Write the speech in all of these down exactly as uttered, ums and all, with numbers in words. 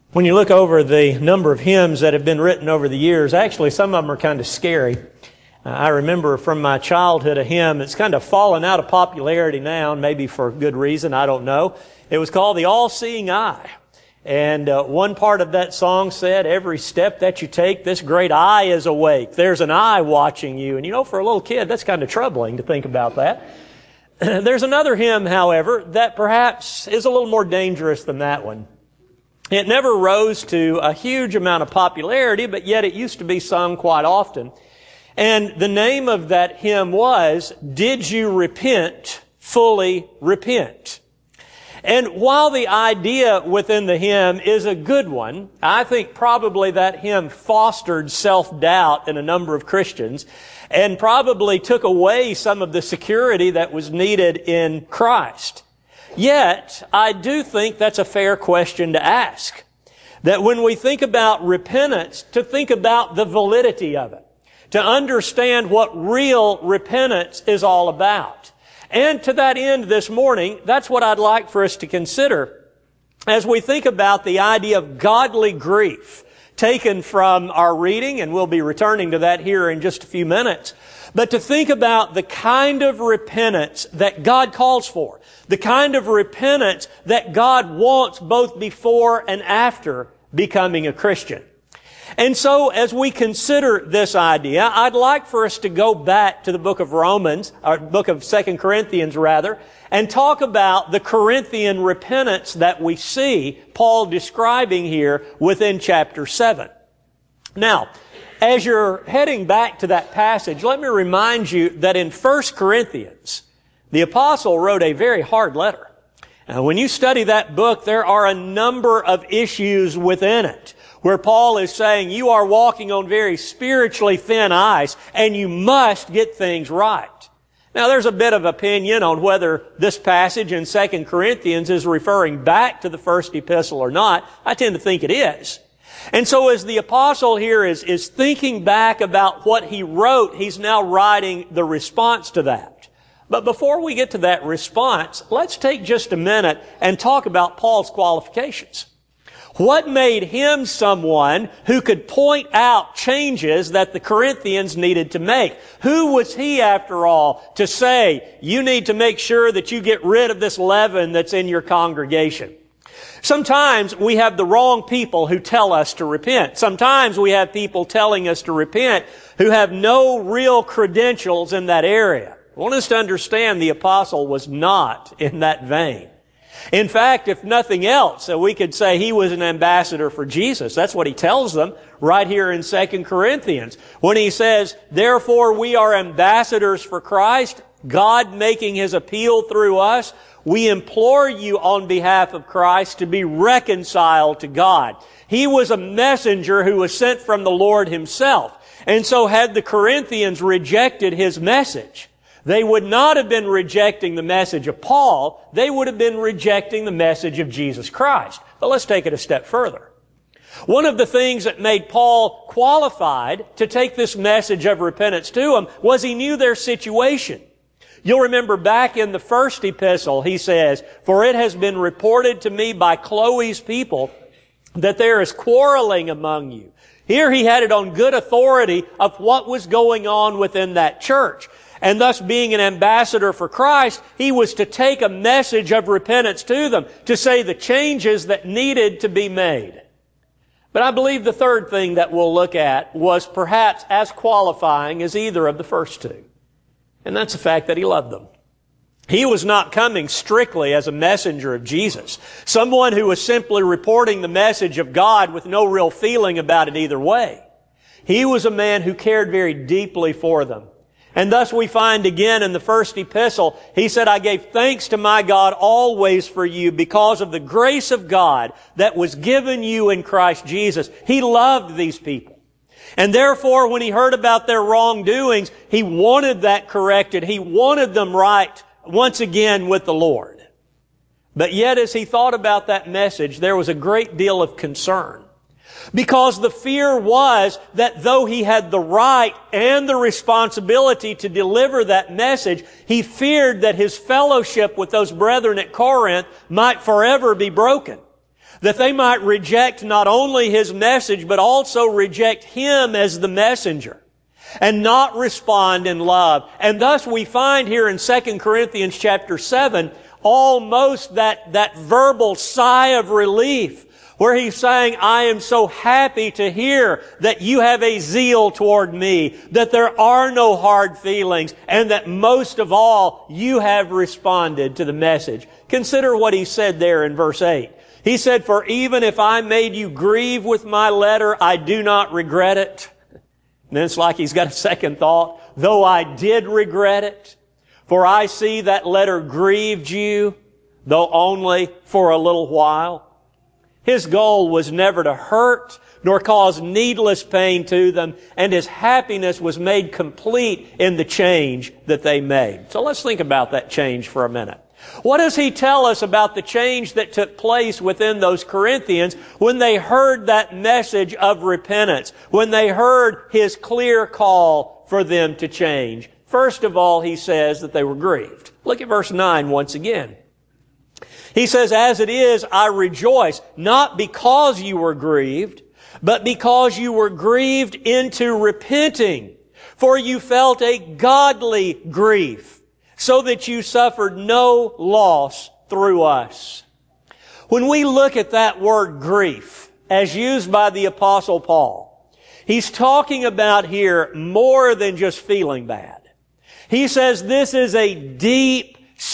When you look over the number of hymns that have been written over the years, actually some of them are kind of scary. Uh, I remember from my childhood a hymn that's kind of fallen out of popularity now, and maybe for good reason, I don't know. It was called The All-Seeing Eye. And uh, one part of that song said, every step that you take, this great eye is awake. There's an eye watching you. And you know, for a little kid, that's kind of troubling to think about that. There's another hymn, however, that perhaps is a little more dangerous than that one. It never rose to a huge amount of popularity, but yet it used to be sung quite often. And the name of that hymn was, Did You Repent, Fully Repent? And while the idea within the hymn is a good one, I think probably that hymn fostered self-doubt in a number of Christians and probably took away some of the security that was needed in Christ. Yet, I do think that's a fair question to ask. That when we think about repentance, to think about the validity of it. To understand what real repentance is all about. And to that end this morning, that's what I'd like for us to consider as we think about the idea of godly grief taken from our reading, and we'll be returning to that here in just a few minutes. But to think about the kind of repentance that God calls for. The kind of repentance that God wants both before and after becoming a Christian. And so as we consider this idea, I'd like for us to go back to the book of Romans, or book of Second Corinthians rather, and talk about the Corinthian repentance that we see Paul describing here within chapter seven. Now, as you're heading back to that passage, let me remind you that in First Corinthians, the apostle wrote a very hard letter. Now, when you study that book, there are a number of issues within it where Paul is saying you are walking on very spiritually thin ice and you must get things right. Now, there's a bit of opinion on whether this passage in Second Corinthians is referring back to the first epistle or not. I tend to think it is. And so as the apostle here is, is thinking back about what he wrote, he's now writing the response to that. But before we get to that response, let's take just a minute and talk about Paul's qualifications. What made him someone who could point out changes that the Corinthians needed to make? Who was he, after all, to say, you need to make sure that you get rid of this leaven that's in your congregation? Sometimes we have the wrong people who tell us to repent. Sometimes we have people telling us to repent who have no real credentials in that area. I want us to understand the apostle was not in that vein. In fact, if nothing else, we could say he was an ambassador for Jesus. That's what he tells them right here in Second Corinthians. When he says, therefore we are ambassadors for Christ, God making his appeal through us, we implore you on behalf of Christ to be reconciled to God. He was a messenger who was sent from the Lord himself. And so had the Corinthians rejected his message, they would not have been rejecting the message of Paul. They would have been rejecting the message of Jesus Christ. But let's take it a step further. One of the things that made Paul qualified to take this message of repentance to them was he knew their situation. You'll remember back in the first epistle, he says, for it has been reported to me by Chloe's people that there is quarreling among you. Here he had it on good authority of what was going on within that church. And thus, being an ambassador for Christ, he was to take a message of repentance to them, to say the changes that needed to be made. But I believe the third thing that we'll look at was perhaps as qualifying as either of the first two. And that's the fact that he loved them. He was not coming strictly as a messenger of Jesus, someone who was simply reporting the message of God with no real feeling about it either way. He was a man who cared very deeply for them. And thus we find again in the first epistle, he said, I gave thanks to my God always for you because of the grace of God that was given you in Christ Jesus. He loved these people. And therefore, when he heard about their wrongdoings, he wanted that corrected. He wanted them right once again with the Lord. But yet, as he thought about that message, there was a great deal of concern. Because the fear was that though he had the right and the responsibility to deliver that message, he feared that his fellowship with those brethren at Corinth might forever be broken. that they might reject not only His message, but also reject Him as the messenger, and not respond in love. And thus we find here in Second Corinthians chapter seven, almost that, that verbal sigh of relief, where he's saying, I am so happy to hear that you have a zeal toward me, that there are no hard feelings, and that most of all, you have responded to the message. Consider what he said there in verse eight. He said, for even if I made you grieve with my letter, I do not regret it. And then it's like he's got a second thought. Though I did regret it, for I see that letter grieved you, though only for a little while. His goal was never to hurt nor cause needless pain to them, and his happiness was made complete in the change that they made. So let's think about that change for a minute. What does he tell us about the change that took place within those Corinthians when they heard that message of repentance, when they heard his clear call for them to change? First of all, he says that they were grieved. Look at verse nine once again. He says, as it is, I rejoice, not because you were grieved, but because you were grieved into repenting. For you felt a godly grief, so that you suffered no loss through us. When we look at that word grief, as used by the Apostle Paul, he's talking about here more than just feeling bad. He says this is a deep,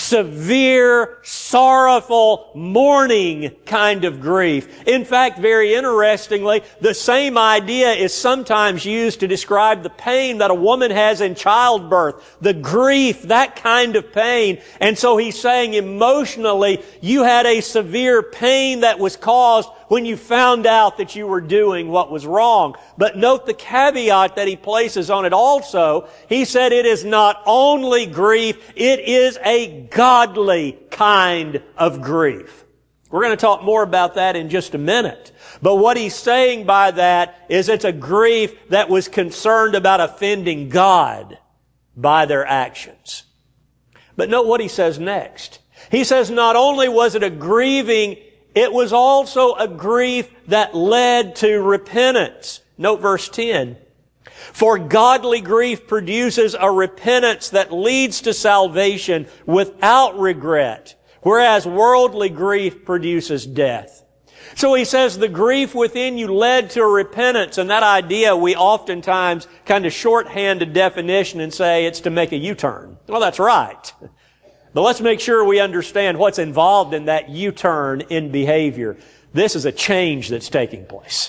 severe, sorrowful, mourning kind of grief. In fact, very interestingly, the same idea is sometimes used to describe the pain that a woman has in childbirth. The grief, that kind of pain. And so he's saying emotionally, you had a severe pain that was caused when you found out that you were doing what was wrong. But note the caveat that he places on it also. He said it is not only grief, it is a godly kind of grief. We're going to talk more about that in just a minute. But what he's saying by that is it's a grief that was concerned about offending God by their actions. But note what he says next. He says not only was it a grieving, it was also a grief that led to repentance. Note verse ten. For godly grief produces a repentance that leads to salvation without regret, whereas worldly grief produces death. So he says the grief within you led to a repentance, and that idea we oftentimes kind of shorthand a definition and say it's to make a U-turn. Well, that's right. But let's make sure we understand what's involved in that U-turn in behavior. This is a change that's taking place.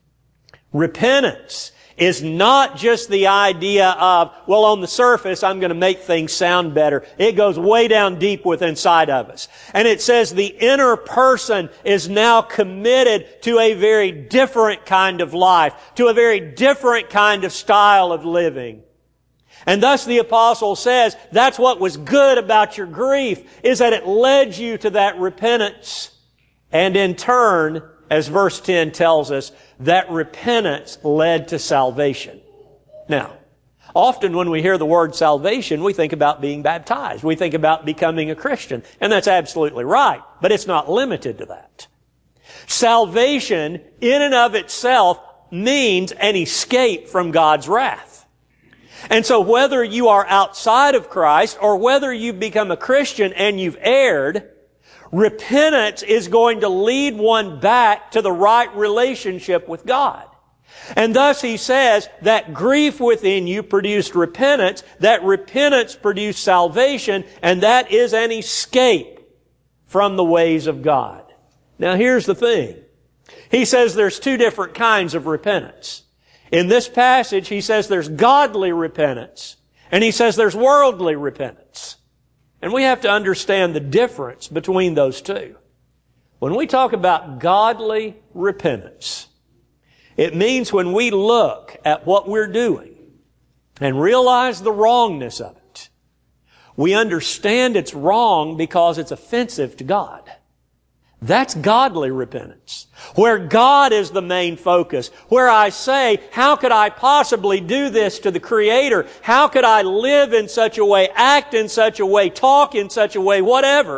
Repentance is not just the idea of, well, on the surface, I'm going to make things sound better. It goes way down deep within inside of us. And it says the inner person is now committed to a very different kind of life, to a very different kind of style of living. And thus the apostle says that's what was good about your grief, is that it led you to that repentance. And in turn, as verse ten tells us, that repentance led to salvation. Now, often when we hear the word salvation, we think about being baptized. We think about becoming a Christian. And that's absolutely right. But it's not limited to that. Salvation, in and of itself, means an escape from God's wrath. And so whether you are outside of Christ or whether you've become a Christian and you've erred, repentance is going to lead one back to the right relationship with God. And thus he says that grief within you produced repentance, that repentance produced salvation, and that is an escape from the ways of God. Now here's the thing. He says there's two different kinds of repentance. In this passage, he says there's godly repentance, and he says there's worldly repentance. And we have to understand the difference between those two. When we talk about godly repentance, it means when we look at what we're doing and realize the wrongness of it, we understand it's wrong because it's offensive to God. That's godly repentance, where God is the main focus, where I say, how could I possibly do this to the Creator? How could I live in such a way, act in such a way, talk in such a way, whatever,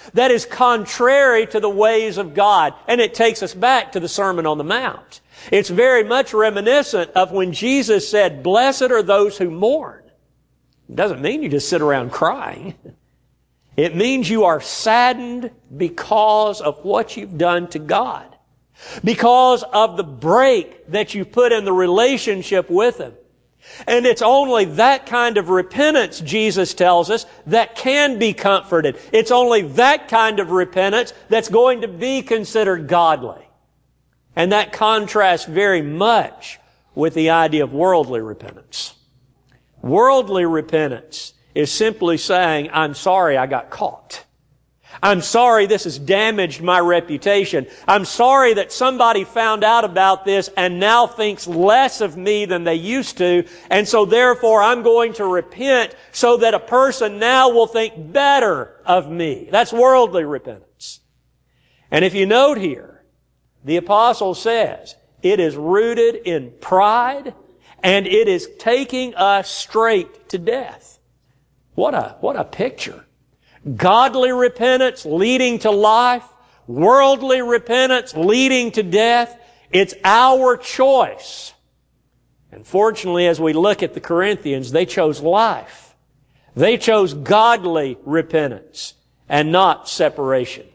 that is contrary to the ways of God. And it takes us back to the Sermon on the Mount. It's very much reminiscent of when Jesus said, "Blessed are those who mourn." It doesn't mean you just sit around crying. It means you are saddened because of what you've done to God. Because of the break that you put in the relationship with Him. And it's only that kind of repentance, Jesus tells us, that can be comforted. It's only that kind of repentance that's going to be considered godly. And that contrasts very much with the idea of worldly repentance. Worldly repentance is simply saying, "I'm sorry I got caught. I'm sorry this has damaged my reputation. I'm sorry that somebody found out about this and now thinks less of me than they used to, and so therefore I'm going to repent so that a person now will think better of me." That's worldly repentance. And if you note here, the apostle says, it is rooted in pride and it is taking us straight to death. What a, what a picture. Godly repentance leading to life, worldly repentance leading to death. It's our choice. And fortunately, as we look at the Corinthians, they chose life. They chose godly repentance and not separation.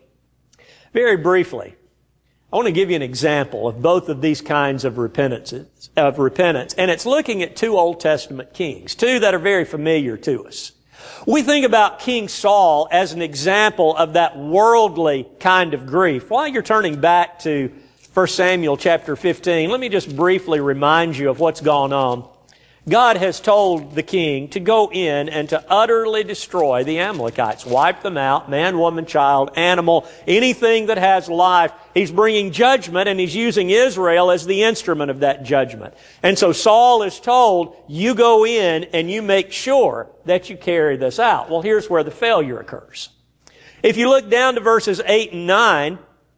Very briefly, I want to give you an example of both of these kinds of repentance, of repentance. And it's looking at two Old Testament kings, two that are very familiar to us. We think about King Saul as an example of that worldly kind of grief. While you're turning back to First Samuel chapter fifteen, let me just briefly remind you of what's gone on. God has told the king to go in and to utterly destroy the Amalekites. Wipe them out, man, woman, child, animal, anything that has life. He's bringing judgment, and He's using Israel as the instrument of that judgment. And so Saul is told, you go in and you make sure that you carry this out. Well, here's where the failure occurs. If you look down to verses eight and nine,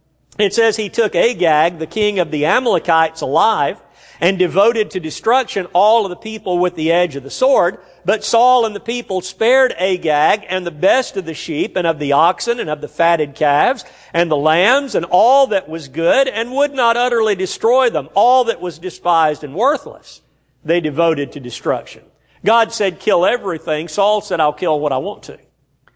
it says he took Agag, the king of the Amalekites, alive, and devoted to destruction all of the people with the edge of the sword. But Saul and the people spared Agag and the best of the sheep and of the oxen and of the fatted calves and the lambs and all that was good, and would not utterly destroy them. All that was despised and worthless they devoted to destruction. God said, kill everything. Saul said, I'll kill what I want to.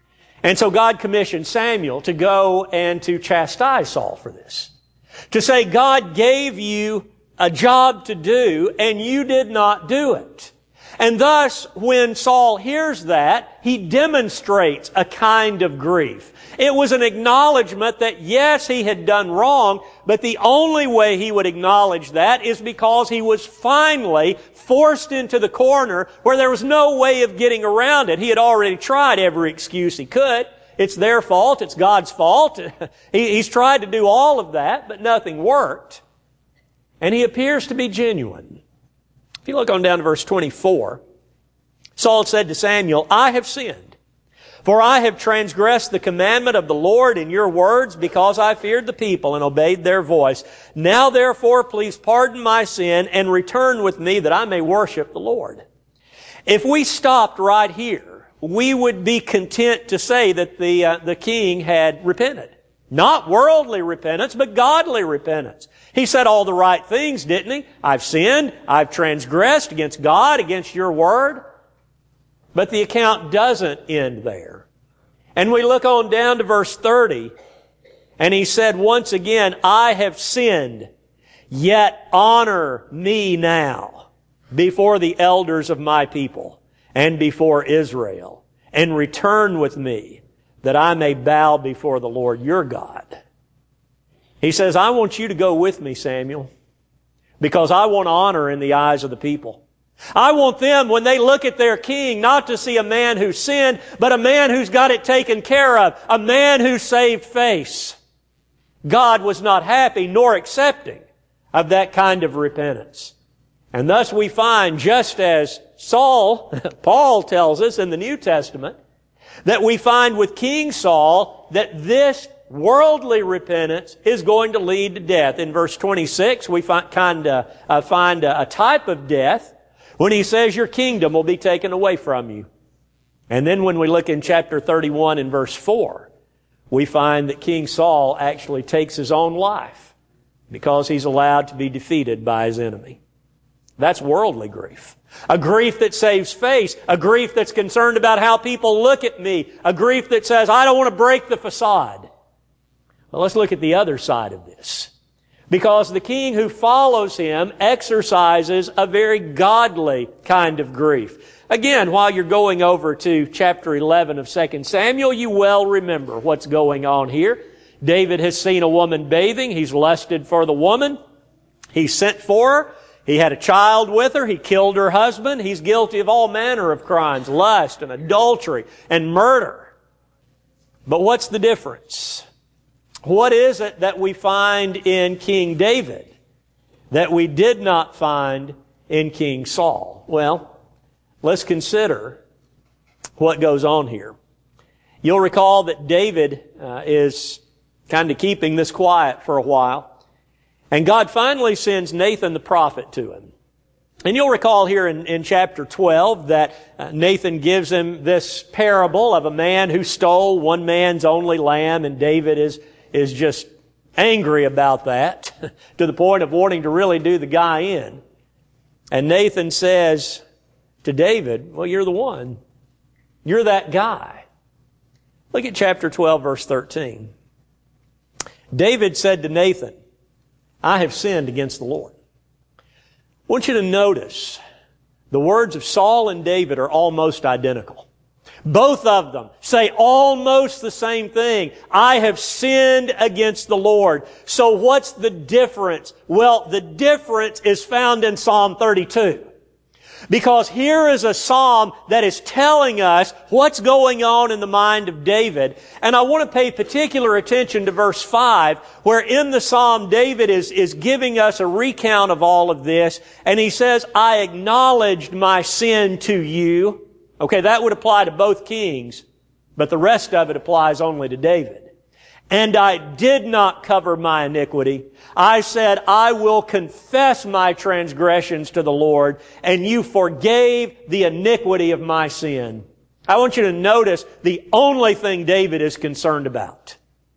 And so God commissioned Samuel to go and to chastise Saul for this. To say, God gave you a job to do, and you did not do it. And thus, when Saul hears that, he demonstrates a kind of grief. It was an acknowledgement that, yes, he had done wrong, but the only way he would acknowledge that is because he was finally forced into the corner where there was no way of getting around it. He had already tried every excuse he could. It's their fault. It's God's fault. he, he's tried to do all of that, but nothing worked. And he appears to be genuine. If you look on down to verse twenty-four, Saul said to Samuel, I have sinned, for I have transgressed the commandment of the Lord in your words, because I feared the people and obeyed their voice. Now therefore, please pardon my sin and return with me that I may worship the Lord. If we stopped right here, we would be content to say that the, uh, the king had repented. Not worldly repentance, but godly repentance. He said all the right things, didn't he? I've sinned. I've transgressed against God, against your word. But the account doesn't end there. And we look on down to verse thirty, and he said once again, I have sinned, yet honor me now before the elders of my people and before Israel, and return with me, that I may bow before the Lord your God. He says, I want you to go with me, Samuel, because I want honor in the eyes of the people. I want them, when they look at their king, not to see a man who sinned, but a man who's got it taken care of, a man who saved face. God was not happy nor accepting of that kind of repentance. And thus we find, just as Saul, Paul tells us in the New Testament, that we find with King Saul that this worldly repentance is going to lead to death. In verse twenty-six, we find, kind of, uh, find a, a type of death when he says your kingdom will be taken away from you. And then when we look in chapter thirty-one and verse four, we find that King Saul actually takes his own life because he's allowed to be defeated by his enemy. That's worldly grief. A grief that saves face. A grief that's concerned about how people look at me. A grief that says, I don't want to break the facade. Well, let's look at the other side of this. Because the king who follows him exercises a very godly kind of grief. Again, while you're going over to chapter eleven of Second Samuel, you well remember what's going on here. David has seen a woman bathing. He's lusted for the woman. He sent for her. He had a child with her. He killed her husband. He's guilty of all manner of crimes, lust and adultery and murder. But what's the difference? What is it that we find in King David that we did not find in King Saul? Well, let's consider what goes on here. You'll recall that David uh, is kind of keeping this quiet for a while. And God finally sends Nathan the prophet to him. And you'll recall here in, in chapter twelve that uh, Nathan gives him this parable of a man who stole one man's only lamb, and David is, is just angry about that to the point of wanting to really do the guy in. And Nathan says to David, well, you're the one. You're that guy. Look at chapter twelve, verse thirteen. David said to Nathan, I have sinned against the Lord. I want you to notice the words of Saul and David are almost identical. Both of them say almost the same thing. I have sinned against the Lord. So what's the difference? Well, the difference is found in Psalm thirty-two. Because here is a psalm that is telling us what's going on in the mind of David. And I want to pay particular attention to verse five, where in the psalm David is, is giving us a recount of all of this. And he says, I acknowledged my sin to you. Okay, that would apply to both kings, but the rest of it applies only to David. And I did not cover my iniquity. I said, I will confess my transgressions to the Lord, and you forgave the iniquity of my sin. I want you to notice the only thing David is concerned about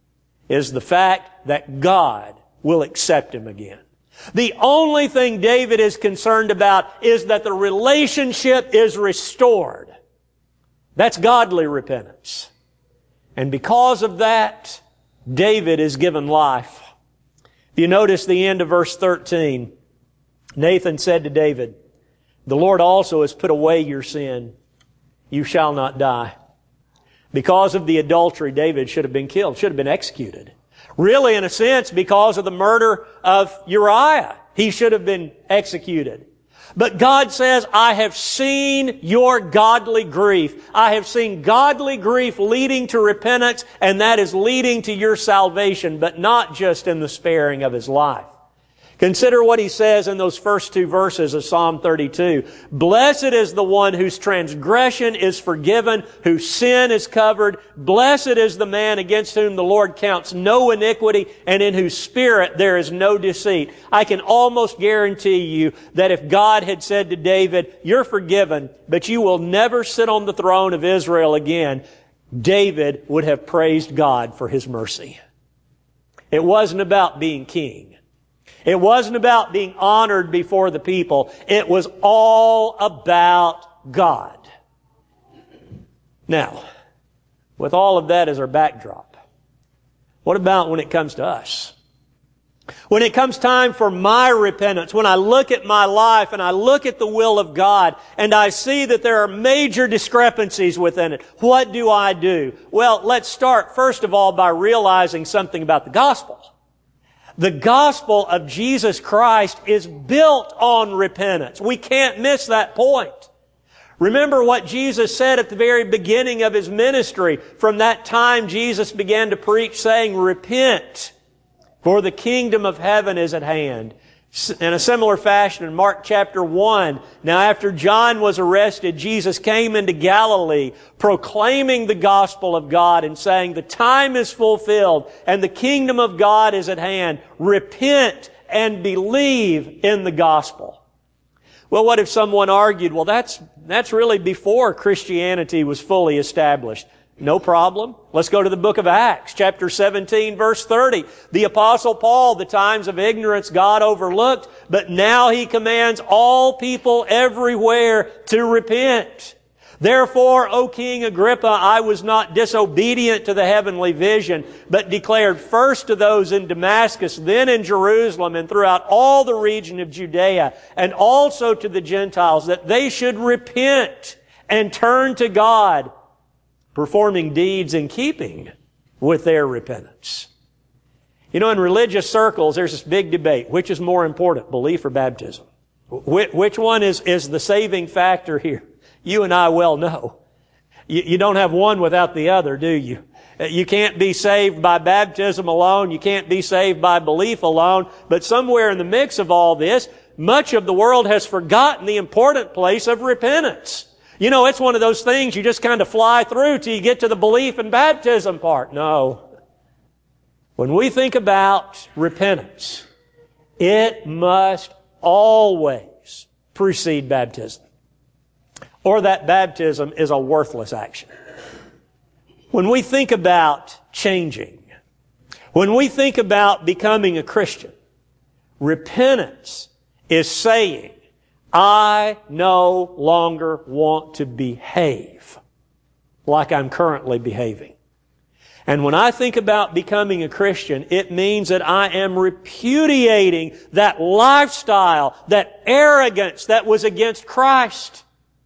is the fact that God will accept him again. The only thing David is concerned about is that the relationship is restored. That's godly repentance. And because of that, David is given life. If you notice the end of verse thirteen, Nathan said to David, the Lord also has put away your sin. You shall not die. Because of the adultery, David should have been killed, should have been executed. Really, in a sense, because of the murder of Uriah, he should have been executed. But God says, I have seen your godly grief. I have seen godly grief leading to repentance, and that is leading to your salvation, but not just in the sparing of his life. Consider what he says in those first two verses of Psalm thirty-two. Blessed is the one whose transgression is forgiven, whose sin is covered. Blessed is the man against whom the Lord counts no iniquity, and in whose spirit there is no deceit. I can almost guarantee you that if God had said to David, you're forgiven, but you will never sit on the throne of Israel again, David would have praised God for his mercy. It wasn't about being king. It wasn't about being honored before the people. It was all about God. Now, with all of that as our backdrop, what about when it comes to us? When it comes time for my repentance, when I look at my life and I look at the will of God and I see that there are major discrepancies within it, what do I do? Well, let's start first of all by realizing something about the gospel. The gospel of Jesus Christ is built on repentance. We can't miss that point. Remember what Jesus said at the very beginning of His ministry. From that time, Jesus began to preach saying, repent, for the kingdom of heaven is at hand. In a similar fashion, in Mark chapter one, now after John was arrested, Jesus came into Galilee proclaiming the gospel of God and saying, the time is fulfilled and the kingdom of God is at hand. Repent and believe in the gospel. Well, what if someone argued, well, that's, that's really before Christianity was fully established? No problem. Let's go to the book of Acts, chapter seventeen, verse thirty. The Apostle Paul, the times of ignorance God overlooked, but now he commands all people everywhere to repent. Therefore, O King Agrippa, I was not disobedient to the heavenly vision, but declared first to those in Damascus, then in Jerusalem, and throughout all the region of Judea, and also to the Gentiles, that they should repent and turn to God, performing deeds in keeping with their repentance. You know, in religious circles, there's this big debate. Which is more important, belief or baptism? Which one is, is the saving factor here? You and I well know. You, you don't have one without the other, do you? You can't be saved by baptism alone. You can't be saved by belief alone. But somewhere in the mix of all this, much of the world has forgotten the important place of repentance. You know, it's one of those things you just kind of fly through till you get to the belief and baptism part. No. When we think about repentance, it must always precede baptism, or that baptism is a worthless action. When we think about changing, when we think about becoming a Christian, repentance is saying, I no longer want to behave like I'm currently behaving. And when I think about becoming a Christian, it means that I am repudiating that lifestyle, that arrogance that was against Christ.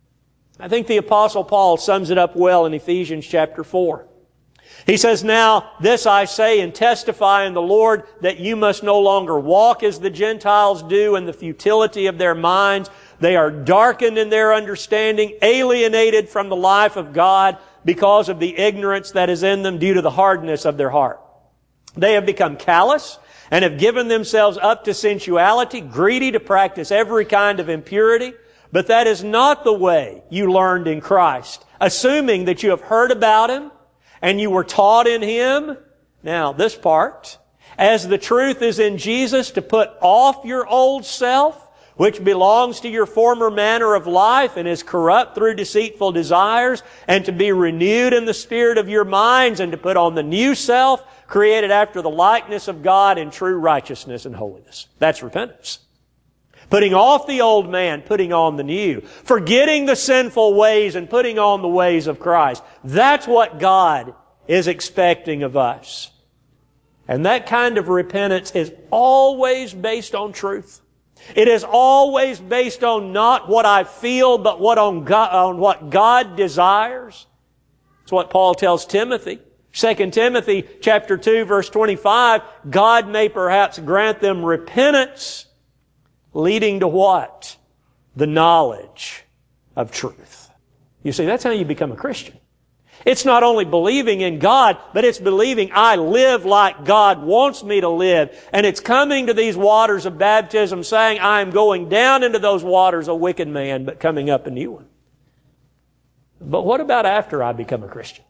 I think the Apostle Paul sums it up well in Ephesians chapter four. He says, now this I say and testify in the Lord, that you must no longer walk as the Gentiles do in the futility of their minds. They are darkened in their understanding, alienated from the life of God because of the ignorance that is in them due to the hardness of their heart. They have become callous and have given themselves up to sensuality, greedy to practice every kind of impurity. But that is not the way you learned in Christ, assuming that you have heard about Him and you were taught in Him. Now, this part, as the truth is in Jesus, to put off your old self, which belongs to your former manner of life and is corrupt through deceitful desires, and to be renewed in the spirit of your minds, and to put on the new self, created after the likeness of God in true righteousness and holiness. That's repentance. Putting off the old man, putting on the new. Forgetting the sinful ways and putting on the ways of Christ. That's what God is expecting of us. And that kind of repentance is always based on truth. It is always based on not what I feel, but what on, God, on what God desires. It's what Paul tells Timothy. Second Timothy chapter two, verse twenty-five, God may perhaps grant them repentance, leading to what? The knowledge of truth. You see, that's how you become a Christian. It's not only believing in God, but it's believing I live like God wants me to live. And it's coming to these waters of baptism saying I am going down into those waters a wicked man, but coming up a new one. But what about after I become a Christian?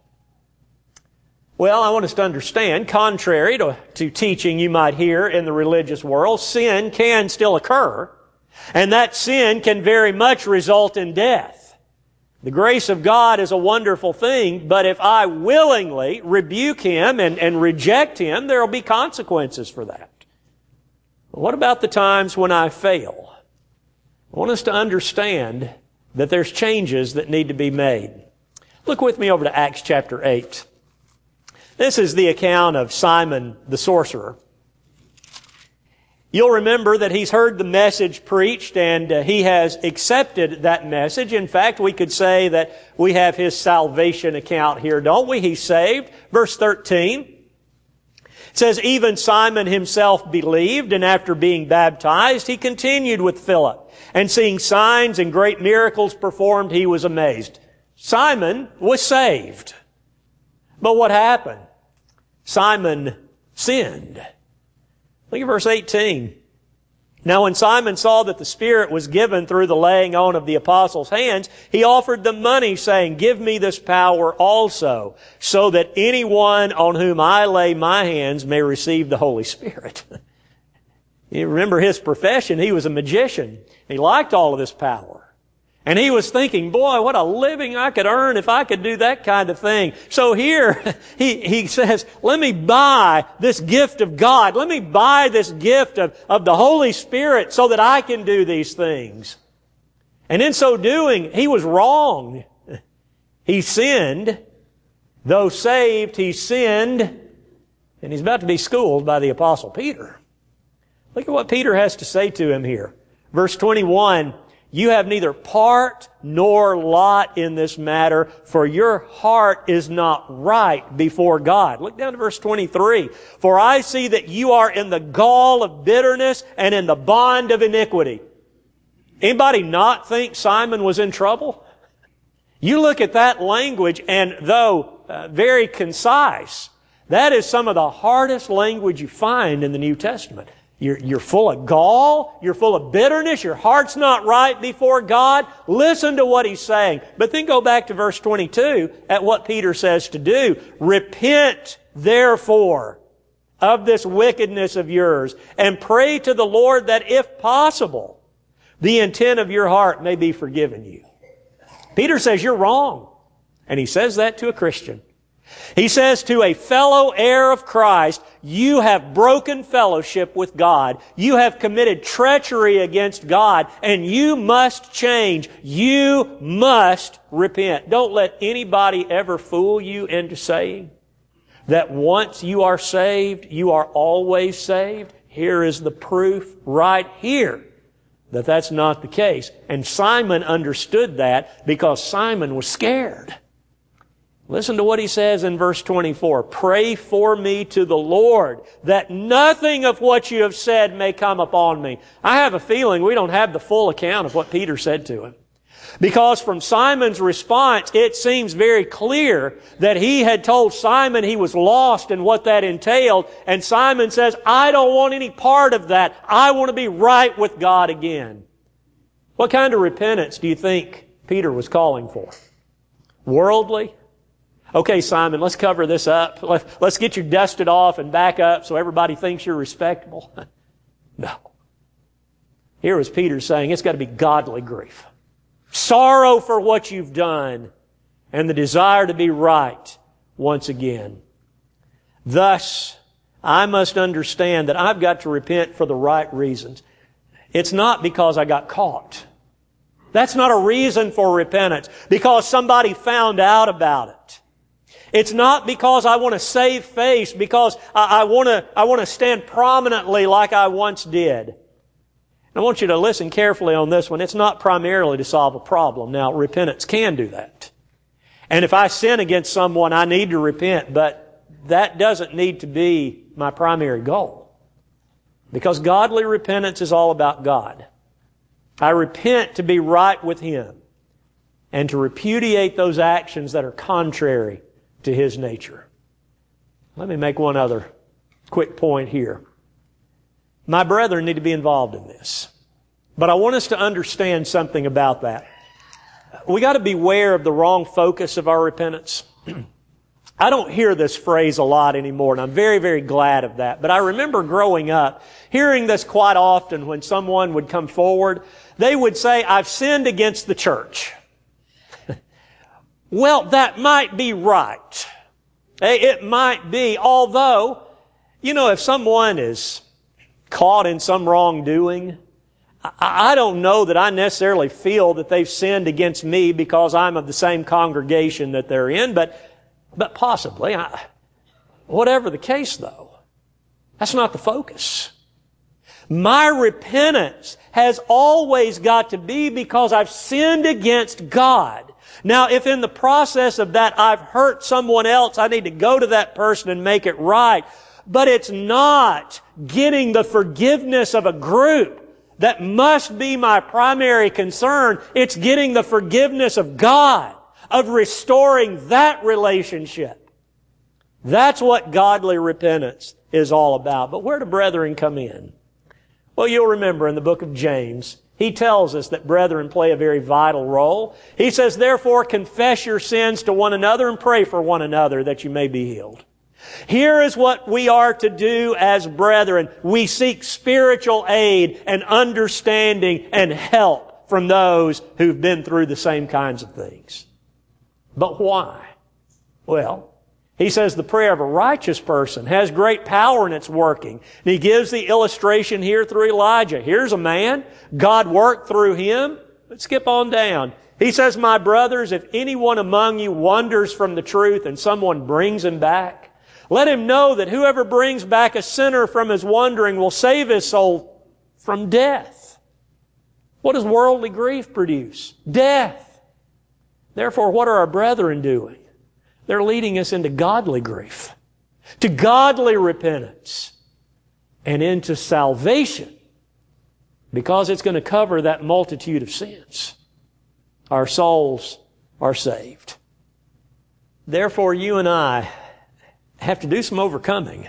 Well, I want us to understand, contrary to, to teaching you might hear in the religious world, sin can still occur, and that sin can very much result in death. The grace of God is a wonderful thing, but if I willingly rebuke Him and, and reject Him, there will be consequences for that. What about the times when I fail? I want us to understand that there's changes that need to be made. Look with me over to Acts chapter eight. This is the account of Simon the sorcerer. You'll remember that he's heard the message preached and uh, he has accepted that message. In fact, we could say that we have his salvation account here, don't we? He's saved. Verse thirteen. It says, even Simon himself believed, and after being baptized, he continued with Philip. And seeing signs and great miracles performed, he was amazed. Simon was saved. But what happened? Simon sinned. Look at verse eighteen. Now when Simon saw that the Spirit was given through the laying on of the apostles' hands, he offered them money, saying, give me this power also, so that anyone on whom I lay my hands may receive the Holy Spirit. You remember his profession. He was a magician. He liked all of this power. And he was thinking, boy, what a living I could earn if I could do that kind of thing. So here, he, he says, let me buy this gift of God. Let me buy this gift of, of the Holy Spirit so that I can do these things. And in so doing, he was wrong. He sinned. Though saved, he sinned. And he's about to be schooled by the Apostle Peter. Look at what Peter has to say to him here. Verse twenty-one, you have neither part nor lot in this matter, for your heart is not right before God. Look down to verse twenty-three. For I see that you are in the gall of bitterness and in the bond of iniquity. Anybody not think Simon was in trouble? You look at that language, and though uh, very concise, that is some of the hardest language you find in the New Testament. You're, you're full of gall. You're full of bitterness. Your heart's not right before God. Listen to what he's saying. But then go back to verse twenty-two at what Peter says to do. Repent, therefore, of this wickedness of yours, and pray to the Lord that, if possible, the intent of your heart may be forgiven you. Peter says you're wrong. And he says that to a Christian. He says to a fellow heir of Christ, you have broken fellowship with God. You have committed treachery against God, and you must change. You must repent. Don't let anybody ever fool you into saying that once you are saved, you are always saved. Here is the proof right here that that's not the case. And Simon understood that because Simon was scared. Listen to what he says in verse twenty-four. Pray for me to the Lord that nothing of what you have said may come upon me. I have a feeling we don't have the full account of what Peter said to him. Because from Simon's response, it seems very clear that he had told Simon he was lost and what that entailed. And Simon says, I don't want any part of that. I want to be right with God again. What kind of repentance do you think Peter was calling for? Worldly? Okay, Simon, let's cover this up. Let's get you dusted off and back up so everybody thinks you're respectable. No. Here was Peter saying it's got to be godly grief. Sorrow for what you've done and the desire to be right once again. Thus, I must understand that I've got to repent for the right reasons. It's not because I got caught. That's not a reason for repentance. Because somebody found out about it. It's not because I want to save face, because I, I want to, I want to stand prominently like I once did. I want you to listen carefully on this one. It's not primarily to solve a problem. Now, repentance can do that. And if I sin against someone, I need to repent, but that doesn't need to be my primary goal. Because godly repentance is all about God. I repent to be right with Him and to repudiate those actions that are contrary to His nature. Let me make one other quick point here. My brethren need to be involved in this. But I want us to understand something about that. We got to beware of the wrong focus of our repentance. I don't hear this phrase a lot anymore, and I'm very, very glad of that. But I remember growing up, hearing this quite often when someone would come forward. They would say, I've sinned against the church. Well, that might be right. It might be, although, you know, if someone is caught in some wrongdoing, I don't know that I necessarily feel that they've sinned against me because I'm of the same congregation that they're in, but, but possibly. I, whatever the case, though, that's not the focus. My repentance has always got to be because I've sinned against God. Now, if in the process of that I've hurt someone else, I need to go to that person and make it right. But it's not getting the forgiveness of a group that must be my primary concern. It's getting the forgiveness of God, of restoring that relationship. That's what godly repentance is all about. But where do brethren come in? Well, you'll remember in the book of James, he tells us that brethren play a very vital role. He says, therefore, confess your sins to one another and pray for one another that you may be healed. Here is what we are to do as brethren. We seek spiritual aid and understanding and help help from those who've been through the same kinds of things. But why? Well, he says the prayer of a righteous person has great power in its working. And he gives the illustration here through Elijah. Here's a man. God worked through him. Let's skip on down. He says, my brothers, if anyone among you wanders from the truth and someone brings him back, let him know that whoever brings back a sinner from his wandering will save his soul from death. What does worldly grief produce? Death. Therefore, what are our brethren doing? They're leading us into godly grief, to godly repentance, and into salvation, because it's going to cover that multitude of sins. Our souls are saved. Therefore, you and I have to do some overcoming.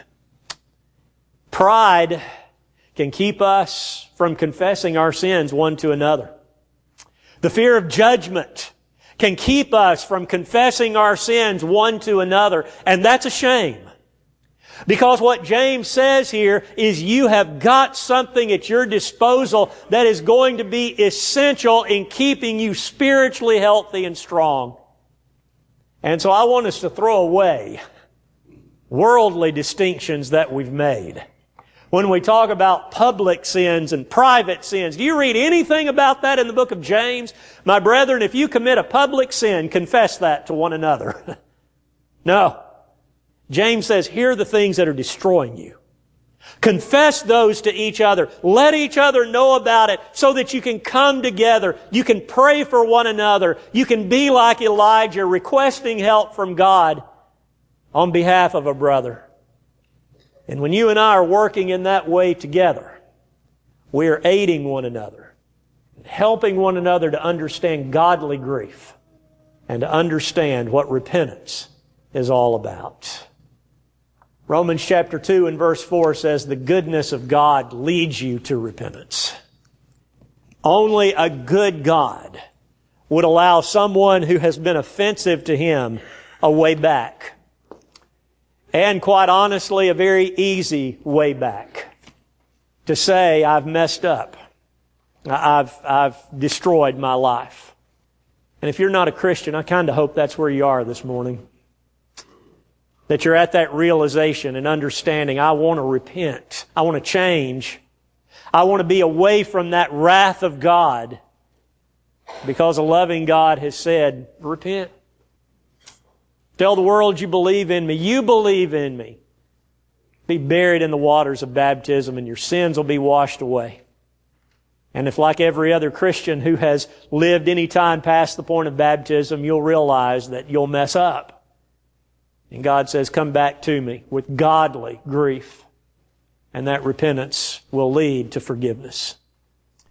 Pride can keep us from confessing our sins one to another. The fear of judgment can keep us from confessing our sins one to another. And that's a shame. Because what James says here is you have got something at your disposal that is going to be essential in keeping you spiritually healthy and strong. And so I want us to throw away worldly distinctions that we've made. When we talk about public sins and private sins, do you read anything about that in the book of James? My brethren, if you commit a public sin, confess that to one another. No. James says, here are the things that are destroying you. Confess those to each other. Let each other know about it so that you can come together. You can pray for one another. You can be like Elijah, requesting help from God on behalf of a brother. And when you and I are working in that way together, we are aiding one another, helping one another to understand godly grief and to understand what repentance is all about. Romans chapter two and verse four says, the goodness of God leads you to repentance. Only a good God would allow someone who has been offensive to Him a way back. And quite honestly, a very easy way back. To say, I've messed up. I've, I've destroyed my life. And if you're not a Christian, I kind of hope that's where you are this morning. That you're at that realization and understanding, I want to repent. I want to change. I want to be away from that wrath of God. Because a loving God has said, repent. Tell the world you believe in me. You believe in me. Be buried in the waters of baptism and your sins will be washed away. And if, like every other Christian who has lived any time past the point of baptism, you'll realize that you'll mess up. And God says, come back to me with godly grief. And that repentance will lead to forgiveness.